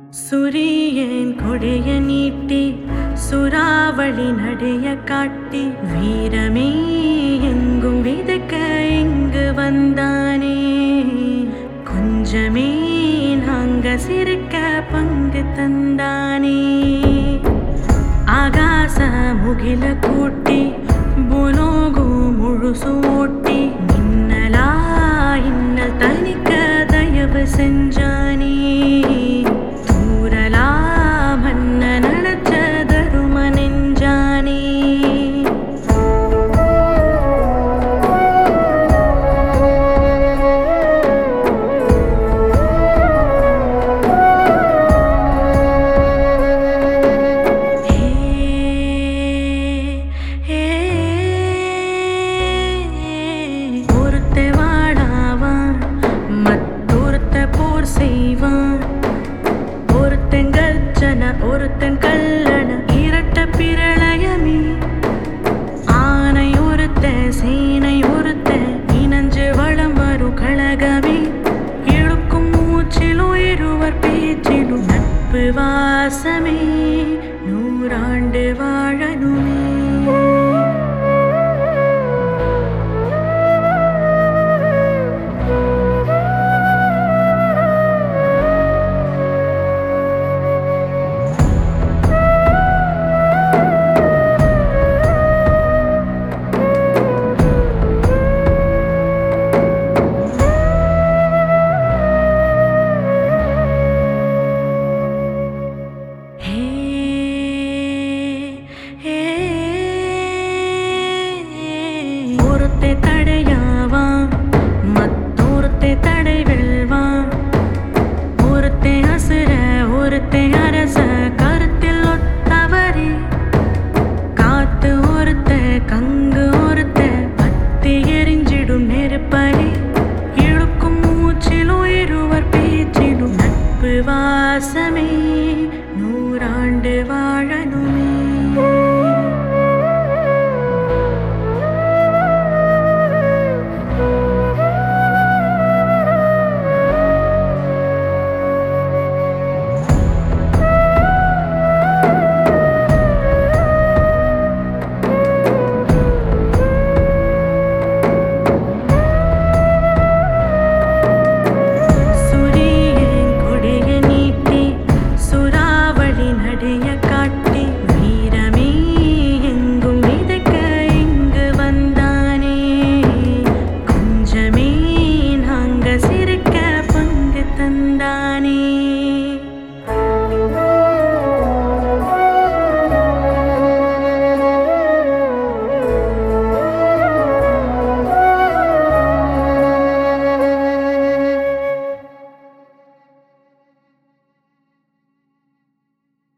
சுரியன் கொடைய நீட்டி சுறாவளி நடைய காட்டி வீரமே எங்கும் விதைக்க இங்கு வந்தானே. கொஞ்சமே நாங்க சிரிக்க பங்கு தந்தானே. ஆகாச முகில கூட்டி பூலோகு முழுசு ஓட்டி மின்னலா இன்னல் தனிக்க தயவு செஞ்சானே. தூரலா மன்ன நடச்ச தரும நெஞ்சானே. ஒருத்த வாடாவான் மற்றொருத்த போர் செய்வான். ஒருத்தன் கர்ஜன ஒருத்தன் கல்லண இரட்ட பிரளயமே. ஆனை ஒருத்த சேனை ஒருத்த இனஞ்சு வளம் வரும் கழகமே. இழுக்கும் மூச்சிலும் இருவர் பேச்சிலும் நட்பு வாசமே. நூறாண்டு வாழணுமே. ஒருத்தை தடையாவான் மற்றொருத்தை தடை வெல்வான். ஒருத்தை அசுர ஒருத்தை அரச கருத்தில் ஒத்தவரே. காத்து ஒருத்த கங்கு ஒருத்த பத்தி எரிஞ்சிடும் நெருப்பரே. இழுக்கும் மூச்சிலும் இருவர் பேச்சிலும் நட்பு வாசமே. நூறாண்டு வாழணுமே. சிரிக்க பங்கு தந்தானே.